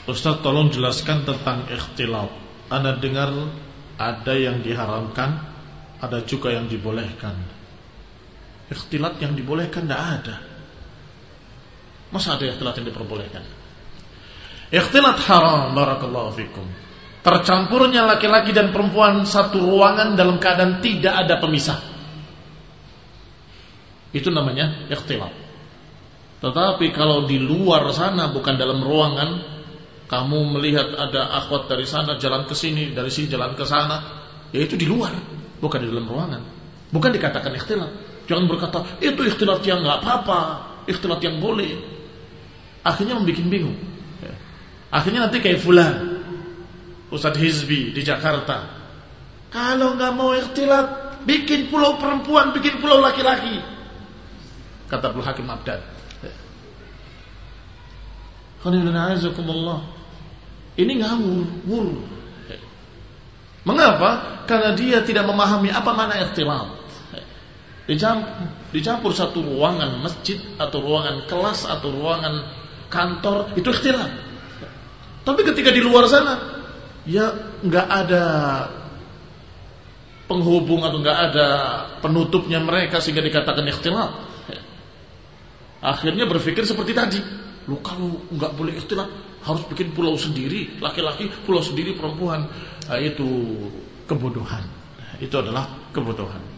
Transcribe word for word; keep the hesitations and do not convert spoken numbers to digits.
Ustaz, tolong jelaskan tentang ikhtilat. Anda dengar ada yang diharamkan, ada juga yang dibolehkan. Ikhtilat yang dibolehkan tidak ada. Masa ada ikhtilat yang diperbolehkan? Ikhtilat haram, barakallahu fikum. Tercampurnya laki-laki dan perempuan satu ruangan dalam keadaan tidak ada pemisah. Itu namanya ikhtilat. Tetapi kalau di luar sana, bukan dalam ruangan, kamu melihat ada akhwat dari sana jalan ke sini, dari sini jalan ke sana, ya itu di luar, bukan di dalam ruangan. Bukan dikatakan ikhtilat. Jangan berkata itu ikhtilat yang nggak apa-apa, ikhtilat yang boleh. Akhirnya membuat bingung. Akhirnya nanti kayak fulan, Ustadz Hizbi di Jakarta, kalau nggak mau ikhtilat, bikin pulau perempuan, bikin pulau laki-laki. Kata Abdul Hakim Abdad. Ini ngawur. Mengapa? Karena dia tidak memahami apa makna ikhtilat. Dicampur, dicampur satu ruangan masjid atau ruangan kelas atau ruangan kantor, itu ikhtilat. Tapi ketika di luar sana, ya nggak ada penghubung atau nggak ada penutupnya mereka sehingga dikatakan ikhtilat. Akhirnya berpikir seperti tadi. Lu kalau nggak boleh ikhtilat harus bikin pulau sendiri, laki-laki pulau sendiri perempuan. Nah, itu kebodohan. Itu adalah kebodohan.